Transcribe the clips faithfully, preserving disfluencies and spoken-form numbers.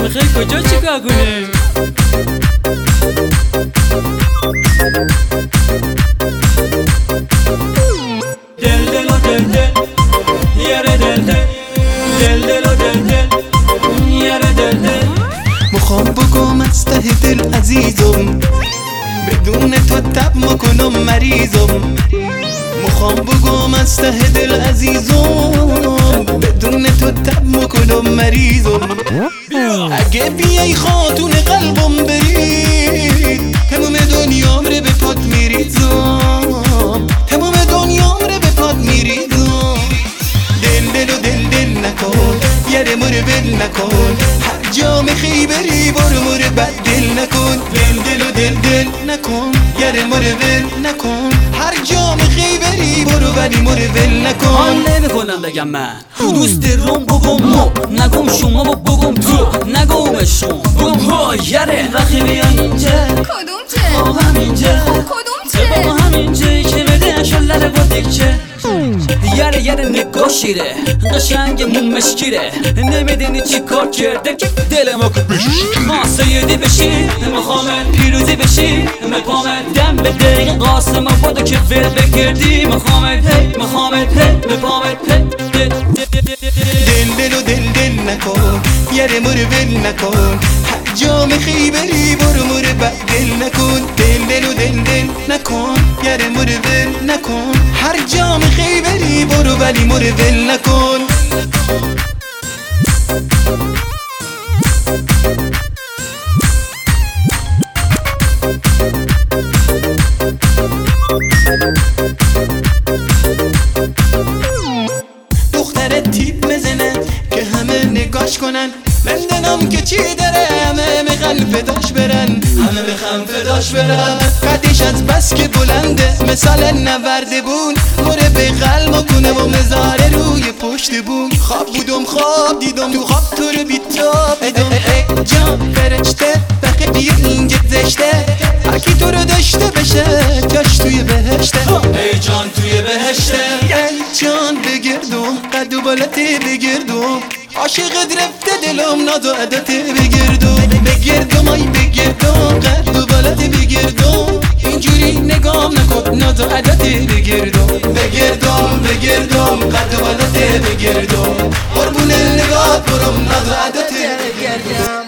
میخوای کجا چیکار کنی؟ دل دل و دل دل یاره دل دل دل دل و دل دل یاره دل دل میخوام بگم از ته دل عزیزم بدون تو تب میکنم مریضم میخوام بگم از ته دل عزیزم بدون تو تب میکنم مریضم اگه بیای خاتون قلبم برید تمام دنیام رو به پات میریزم تمام دنیام رو به پات میریزم دل دل و دل دل نکن یاره مرو بل نکن هر جا میخوای بری برو مرو بد دل نکن دل دل و دل دل نکن یاره مرو بل نکن هر جا میخوای بری برو ولی مرو بل نکن حال نمیکنم بگم من دوست روم بگم مو نگم شما و بگم تو نگم شما بگم ها یاره وقتی بیان اینجا کدوم چه؟ با همینجا کدوم چه؟ با همینجایی که بده شلره با دیگچه یاره یاره نگاه شیره قشنگ مون مشکیره نمیدونی چی کار کرده که دل ما کبش ما سیدی بشی میخوامت پیروزی بشی میپامت دم بده قاسم بودو که ول بگردی میخوامت هی میخوامت هی میپامت هی دل دل و دل دل نکن یاره مرو ول نکن هر جا میخوای بری برو مرو بد دل نکن دل دل و دل دل نکن یاره مرو ول نکن هر جا میخوای بری برو ولی مرو ول نکن دختر تیپ مزنه که همه نگاش کنن نمیدونم که چی داره همه میخوان فداش برن همه میخوان فداش برن قدش از بس که بلنده مثال نورده بون مره به قلب کنه و مزاره روی پشت بون خواب بودم خواب دیدم تو خواب تو رو بیتاب ادم ای جان فرشته بخی بیر اینجا زشته هرکی تو رو داشته بشه جاش توی بهشته ای جان توی بهشته ای جان بگردم قد و بالته بگردم عاشقت رفته دلم ناز و عدت بگردم بگردم آی بگردم قد و بالت بگردم اینجوری نگام نکن ناز و عدت بگردم بگردم بگردم قد و بالت بگردم قربون نگات برم ناز و عدت بگردم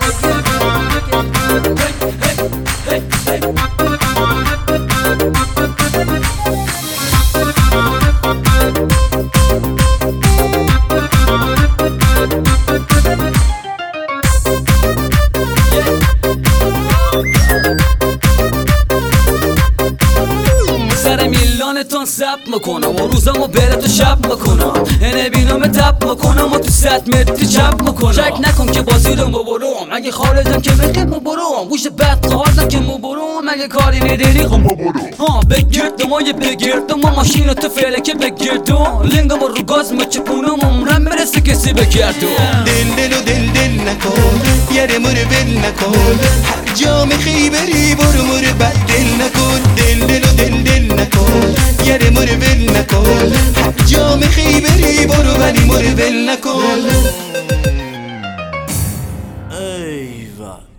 سر میلانتون سب میکنم و روزامو بره تو شب میکنم اینه بینام تب میکنم و تو ست متری چپ میکنم شک نکن که بازی رو مبرم اگه خارجم که بخیب مبرم گوش بد خواردم که مبرم اگه کاری نداری خب مبرم ها بگردم و یه بگردم و ماشین تو فلکه بگردم لنگم رو گاز مچپونم عمرم برسه کسی بگردم دل دل و دل دل نکن یاره مرو بل نکن هر جا میخوای بری برو مرو بد دل نکن دل دل و دل دل نکن یاره مرو بل نکن هر جا میخوای بری برو ولی مرو بل نکن ایوه